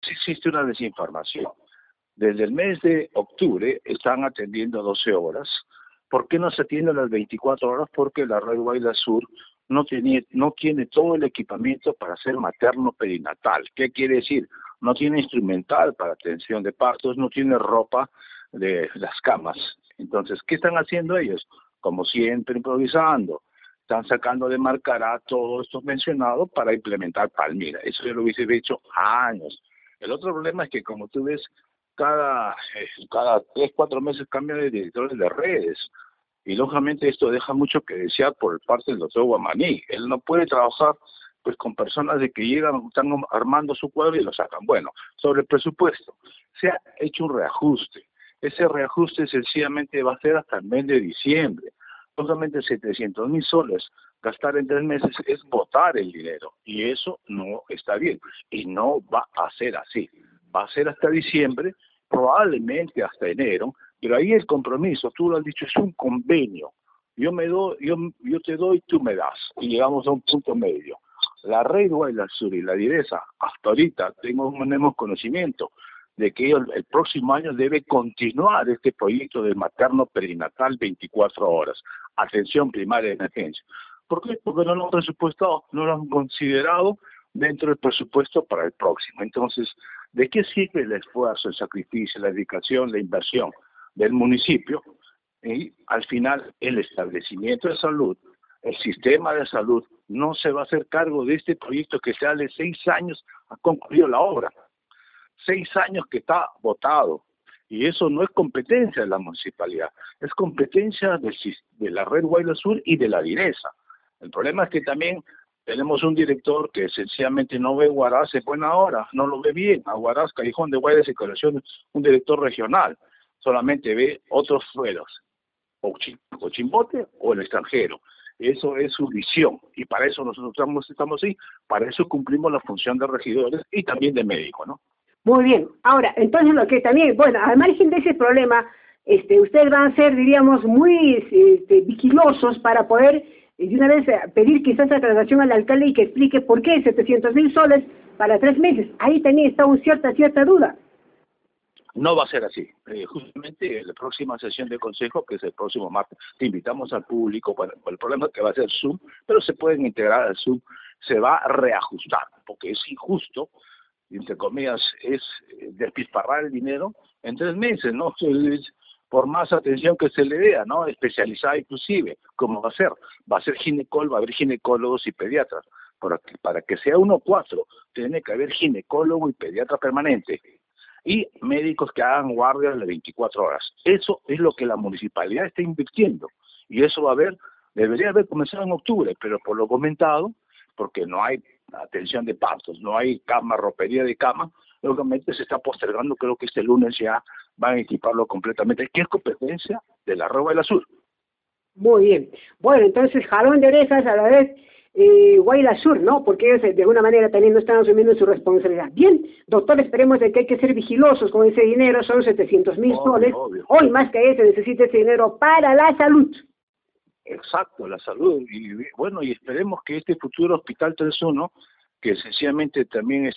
sí existe una desinformación. Desde el mes de octubre están atendiendo 12 horas. ¿Por qué no se atienden las 24 horas? Porque la Red Guaylas Sur no tiene todo el equipamiento para hacer materno perinatal. ¿Qué quiere decir? No tiene instrumental para atención de partos, no tiene ropa de las camas. Entonces, ¿qué están haciendo ellos? Como siempre, improvisando. Están sacando de Marcará todo esto mencionado para implementar Palmira. Eso yo lo hubiese hecho años. El otro problema es que, como tú ves, cada 3, 4 meses cambian de directores de redes. Y lógicamente esto deja mucho que desear por parte del doctor Guamaní. Él no puede trabajar pues con personas de que llegan, están armando su cuadro y lo sacan. Bueno, sobre el presupuesto, se ha hecho un reajuste. Ese reajuste sencillamente va a ser hasta el mes de diciembre. Lógicamente 700.000 soles gastar en 3 meses es botar el dinero. Y eso no está bien. Y no va a ser así. Va a ser hasta diciembre, probablemente hasta enero, pero ahí el compromiso, tú lo has dicho, es un convenio. Yo te doy, tú me das, y llegamos a un punto medio. La Red Guaylas Sur y la Direza, hasta ahorita tenemos conocimiento de que el próximo año debe continuar este proyecto del materno perinatal 24 horas, atención primaria de emergencia. ¿Por qué? Porque no lo han presupuestado, no lo han considerado dentro del presupuesto para el próximo. Entonces, ¿de qué sirve el esfuerzo, el sacrificio, la dedicación, la inversión del municipio? Y al final, el establecimiento de salud, el sistema de salud, no se va a hacer cargo de este proyecto que se hace 6 años ha concluido la obra. 6 años que está votado. Y eso no es competencia de la municipalidad, es competencia de la Red Guaylas Sur y de la Direza. El problema es que también tenemos un director que sencillamente no ve Huaraz en buena hora, no lo ve bien. A Huaraz, Callejón de Guaylas y Colección, un director regional, solamente ve otros suelos, o Chimbote o el extranjero. Eso es su visión, y para eso nosotros estamos ahí, para eso cumplimos la función de regidores y también de médicos, ¿no? Muy bien. Ahora, entonces lo que también, bueno, al margen de ese problema, ustedes van a ser, diríamos, muy vigilosos para poder de una vez pedir quizás aclaración al alcalde y que explique por qué 700.000 soles para 3 meses. Ahí también está una cierta duda. No va a ser así. Justamente en la próxima sesión de consejo, que es el próximo martes, te invitamos al público. Bueno, el problema es que va a ser Zoom, pero se pueden integrar al Zoom. Se va a reajustar, porque es injusto, entre comillas, es despilfarrar el dinero en 3 meses, ¿no? Por más atención que se le dé, ¿no? Especializada inclusive. ¿Cómo va a ser? Va a ser ginecólogo, va a haber ginecólogos y pediatras. Para que sea 1-4, tiene que haber ginecólogo y pediatra permanente. Y médicos que hagan guardias de 24 horas. Eso es lo que la municipalidad está invirtiendo. Y eso debería haber comenzado en octubre, pero por lo comentado, porque no hay atención de partos, no hay cama, ropería de cama, lógicamente se está postergando. Creo que este lunes ya van a equiparlo completamente, que es competencia de la Red Guaylas Sur. Muy bien. Bueno, entonces jalón de orejas a la vez Guaylas Sur, ¿no? Porque ellos de alguna manera también no están asumiendo su responsabilidad. Bien, doctor, esperemos de que hay que ser vigilosos con ese dinero, son 700.000 soles. Obvio. Hoy más que eso necesita ese dinero para la salud. Exacto, la salud. Y bueno, y esperemos que este futuro Hospital 3-1, que sencillamente también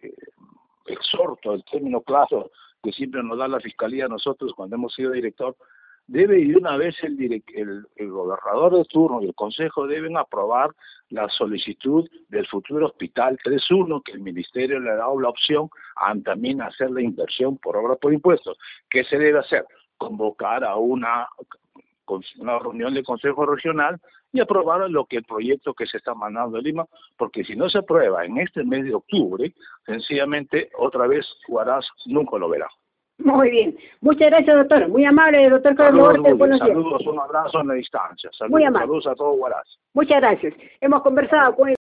exhorto el término claro que siempre nos da la Fiscalía a nosotros cuando hemos sido director, debe de una vez el gobernador de turno y el Consejo deben aprobar la solicitud del futuro Hospital 3-1, que el Ministerio le ha dado la opción a también hacer la inversión por obra por impuestos. ¿Qué se debe hacer? Convocar a una reunión del Consejo Regional y aprobar el proyecto que se está mandando de Lima, porque si no se aprueba en este mes de octubre, sencillamente otra vez Huaraz nunca lo verá. Muy bien. Muchas gracias, doctor. Muy amable, doctor Carlos. Saludos, un abrazo en la distancia. Saludos, Muy amable. Saludos a todo Huaraz. Muchas gracias. Hemos conversado con